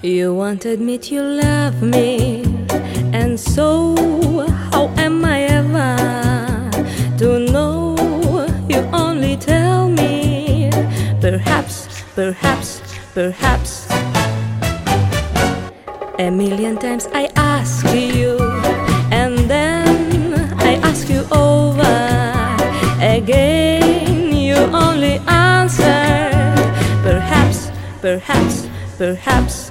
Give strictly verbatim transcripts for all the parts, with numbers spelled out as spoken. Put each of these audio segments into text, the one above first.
You won't admit you love me, and so how am I ever to know? You only tell me, perhaps, perhaps, perhaps. A million times I ask you, and then I ask you over again. You only answer, perhaps, perhaps, perhaps.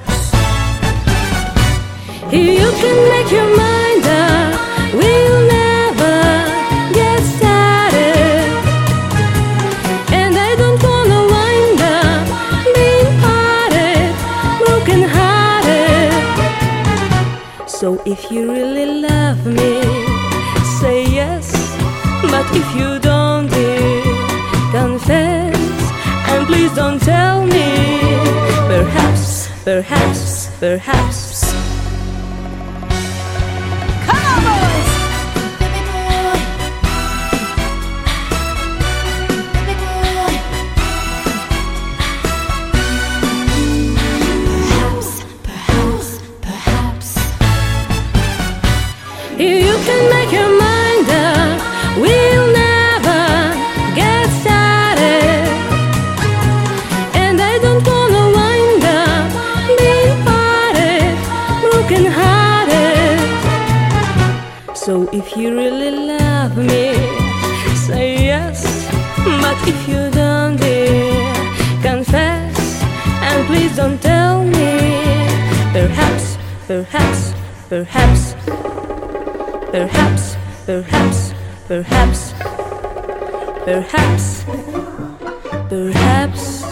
You can make your mind up, we'll never get started. And I don't wanna wind up being parted, broken hearted. So if you really love me, say yes. But if you don't, dear, confess. And please don't tell me, perhaps, perhaps, perhaps. You can make your mind up, we'll never get started. And I don't wanna wind up being parted, broken hearted. So if you really love me, say yes. But if you don't, dear, confess. And please don't tell me, perhaps, perhaps, perhaps. Perhaps, perhaps, perhaps, perhaps, perhaps.